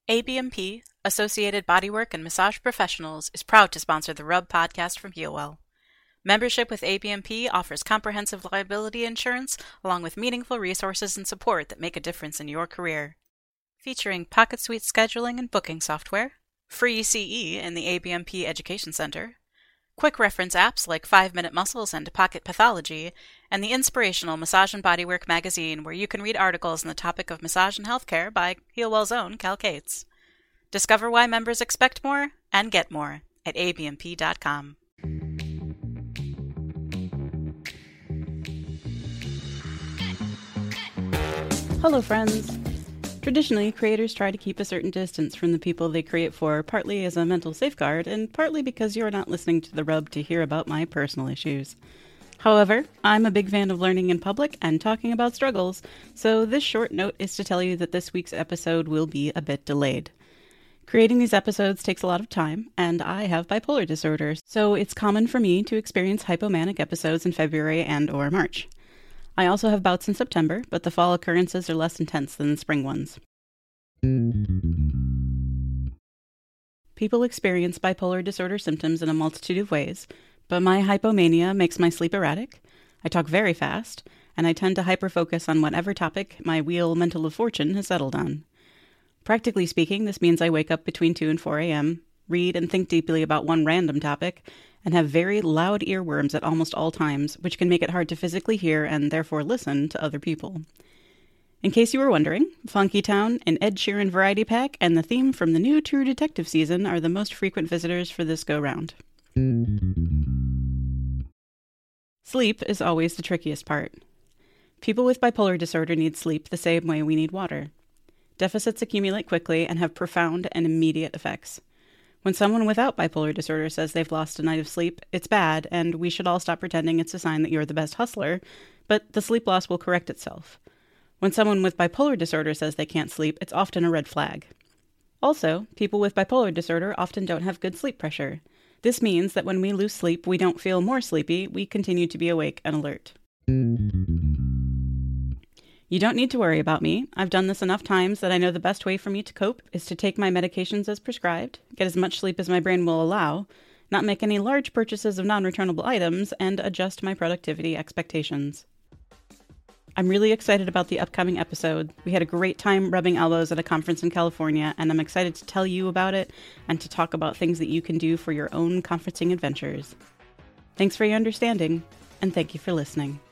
ABMP, Associated Bodywork and Massage Professionals, is proud to sponsor the Rub podcast from HealWell. Membership with ABMP offers comprehensive liability insurance along with meaningful resources and support that make a difference in your career. Featuring Pocket Suite scheduling and booking software, free CE in the ABMP Education Center, quick reference apps like 5-Minute Muscles and Pocket Pathology, and the inspirational Massage and Bodywork magazine where you can read articles on the topic of massage and healthcare by HealWell's own Cal Cates. Discover why members expect more and get more at abmp.com. Hello, friends. Traditionally, creators try to keep a certain distance from the people they create for, partly as a mental safeguard, and partly because you're not listening to The Rub to hear about my personal issues. However, I'm a big fan of learning in public and talking about struggles, so this short note is to tell you that this week's episode will be a bit delayed. Creating these episodes takes a lot of time, and I have bipolar disorder, so it's common for me to experience hypomanic episodes in February and/or March. I also have bouts in September, but the fall occurrences are less intense than the spring ones. People experience bipolar disorder symptoms in a multitude of ways, but my hypomania makes my sleep erratic, I talk very fast, and I tend to hyperfocus on whatever topic my wheel mental of fortune has settled on. Practically speaking, this means I wake up between 2 and 4 a.m., read and think deeply about one random topic, and have very loud earworms at almost all times, which can make it hard to physically hear and therefore listen to other people. In case you were wondering, Funky Town, an Ed Sheeran variety pack, and the theme from the new True Detective season are the most frequent visitors for this go-round. Sleep is always the trickiest part. People with bipolar disorder need sleep the same way we need water. Deficits accumulate quickly and have profound and immediate effects. When someone without bipolar disorder says they've lost a night of sleep, it's bad, and we should all stop pretending it's a sign that you're the best hustler, but the sleep loss will correct itself. When someone with bipolar disorder says they can't sleep, it's often a red flag. Also, people with bipolar disorder often don't have good sleep pressure. This means that when we lose sleep, we don't feel more sleepy, we continue to be awake and alert. You don't need to worry about me. I've done this enough times that I know the best way for me to cope is to take my medications as prescribed, get as much sleep as my brain will allow, not make any large purchases of non-returnable items, and adjust my productivity expectations. I'm really excited about the upcoming episode. We had a great time rubbing elbows at a conference in California, and I'm excited to tell you about it and to talk about things that you can do for your own conferencing adventures. Thanks for your understanding, and thank you for listening.